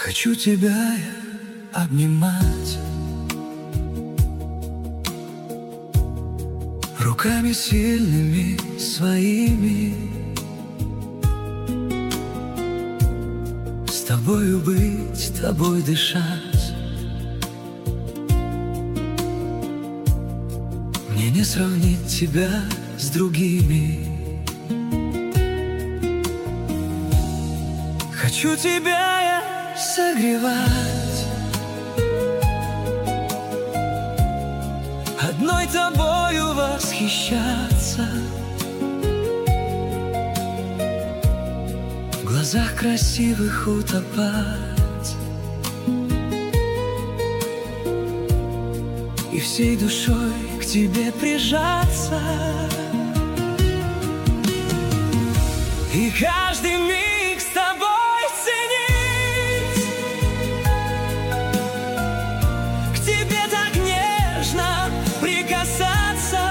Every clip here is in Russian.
Хочу тебя я обнимать руками сильными своими, с тобою быть, тобой дышать. Мне не сравнить тебя с другими. Хочу тебя я согревать одной тобою восхищаться, в глазах красивых утопать и всей душой к тебе прижаться. И каждый миг с тобой ценить, к тебе так нежно прикасаться.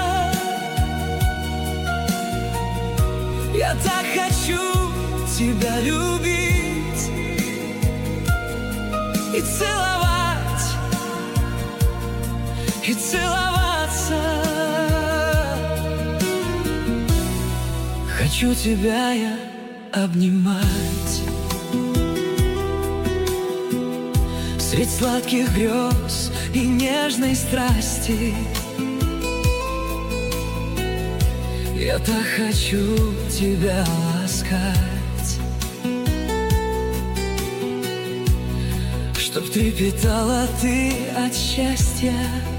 Я так хочу тебя любить и целовать, и целоваться. Хочу тебя я обнимать средь сладких грез и нежной страсти. Я так хочу тебя ласкать, чтоб трепетала ты от счастья.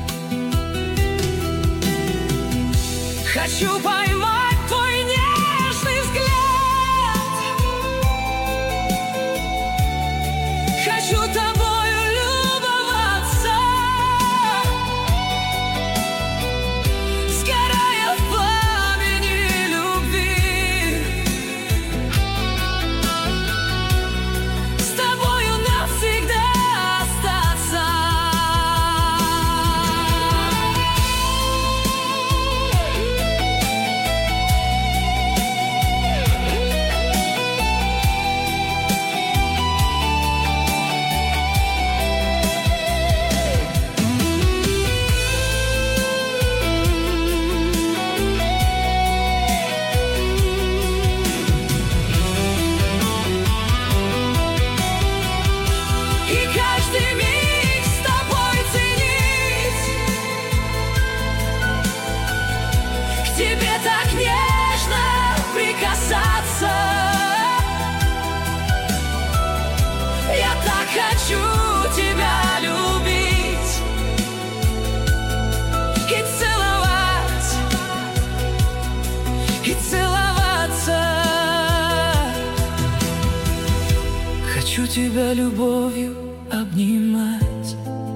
Хочу поймать твой нежный взгляд, хочу тобою любоваться, сгорая в пламени любви. С тобою навсегда остаться. Тебе так нежно прикасаться. Я так хочу тебя любить и целовать, и целоваться. Хочу тебя любовью обнимать,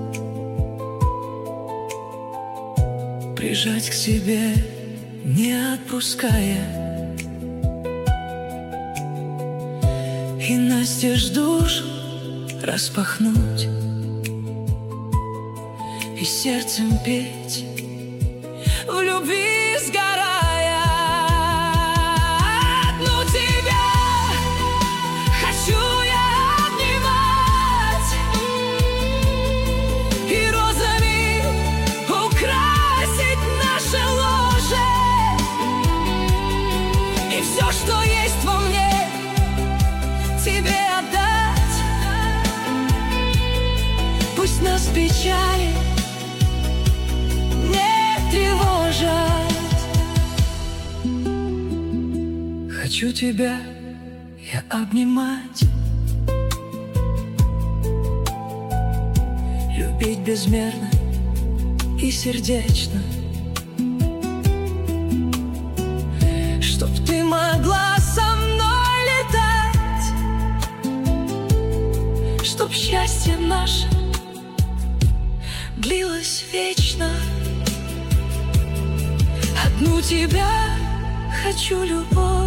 прижать к себе, не отпуская, и настежь душу распахнуть, и сердцем петь, в любви сгорая. Одну тебя хочу я обнимать и розами украсить наше ложе. И все, что есть во мне, тебе отдать. Пусть нас печали не тревожат. Хочу тебя я обнимать, любить безмерно и сердечно, чтоб ты могла со мной летать, чтоб счастье наше длилось вечно. Одну тебя хочу любовь